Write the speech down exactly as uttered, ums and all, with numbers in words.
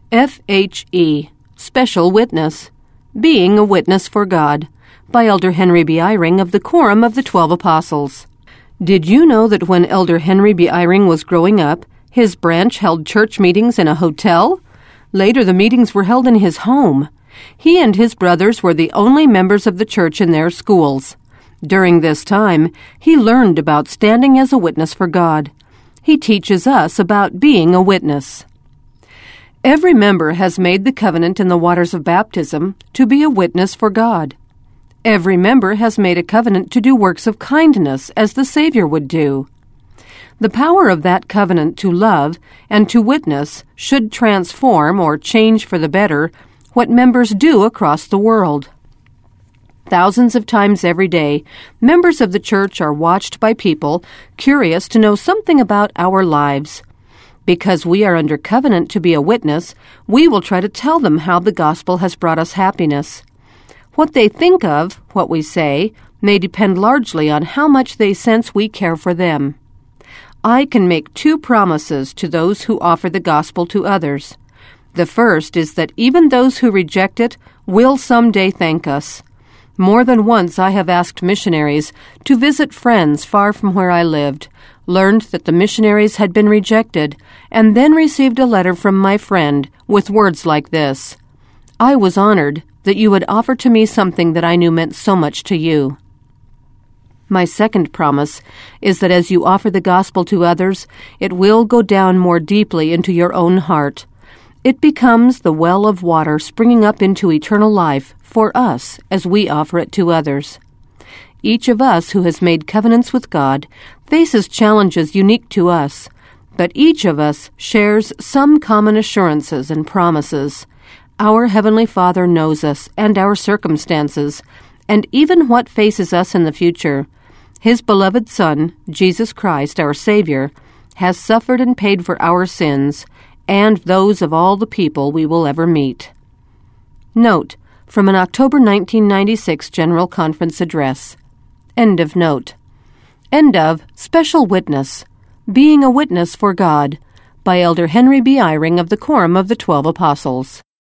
F H E, Special Witness, Being a Witness for God, by Elder Henry B. Eyring of the Quorum of the Twelve Apostles. Did you know that when Elder Henry B. Eyring was growing up, his branch held church meetings in a hotel? Later, the meetings were held in his home. He and his brothers were the only members of the church in their schools. During this time, he learned about standing as a witness for God. He teaches us about being a witness. Every member has made the covenant in the waters of baptism to be a witness for God. Every member has made a covenant to do works of kindness as the Savior would do. The power of that covenant to love and to witness should transform or change for the better what members do across the world. Thousands of times every day, members of the church are watched by people curious to know something about our lives. Because we are under covenant to be a witness, we will try to tell them how the gospel has brought us happiness. What they think of what we say may depend largely on how much they sense we care for them. I can make two promises to those who offer the gospel to others. The first is that even those who reject it will someday thank us. More than once I have asked missionaries to visit friends far from where I lived, learned that the missionaries had been rejected, and then received a letter from my friend with words like this: "I was honored that you would offer to me something that I knew meant so much to you." My second promise is that as you offer the gospel to others, it will go down more deeply into your own heart. It becomes the well of water springing up into eternal life for us as we offer it to others. Each of us who has made covenants with God faces challenges unique to us, but each of us shares some common assurances and promises. Our Heavenly Father knows us and our circumstances, and even what faces us in the future. His beloved Son, Jesus Christ, our Savior, has suffered and paid for our sins and those of all the people we will ever meet. Note from an October nineteen ninety-six General Conference address. End of note. End of Special Witness, Being a Witness for God, by Elder Henry B. Eyring of the Quorum of the Twelve Apostles.